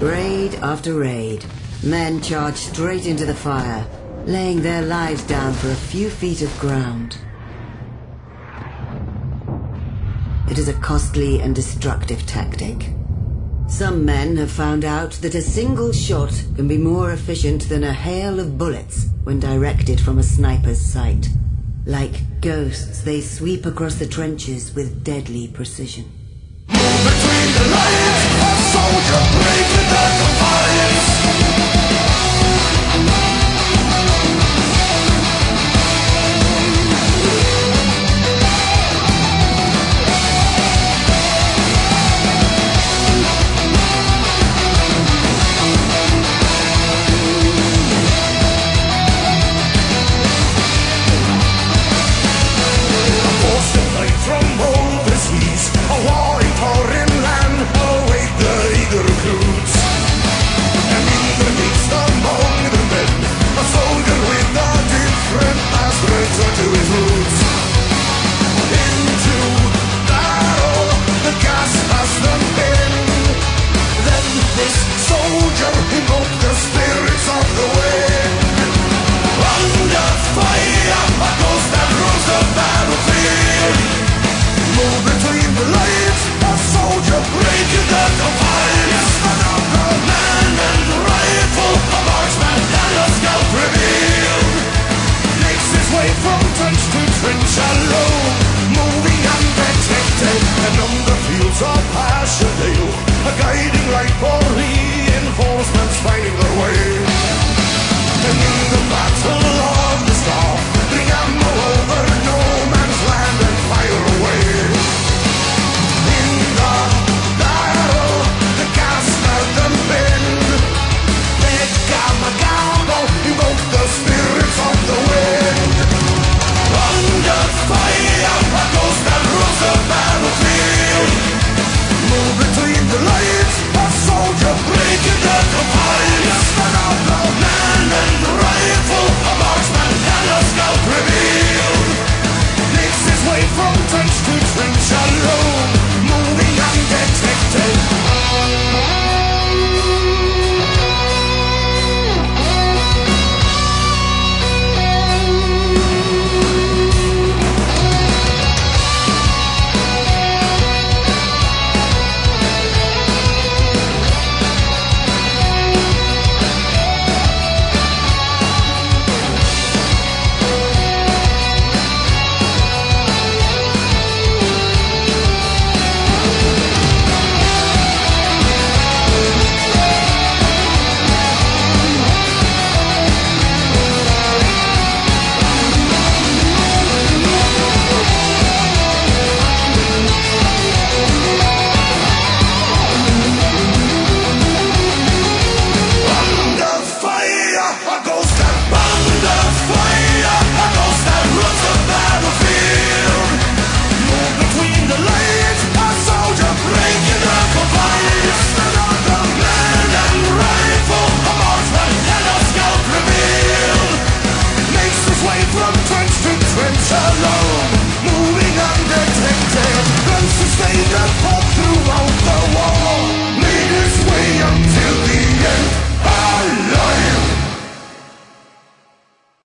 Raid after raid, men charge straight into the fire, laying their lives down for a few feet of ground. It is a costly and destructive tactic. Some men have found out that a single shot can be more efficient than a hail of bullets when directed from a sniper's sight. Like ghosts, they sweep across the trenches with deadly precision. Between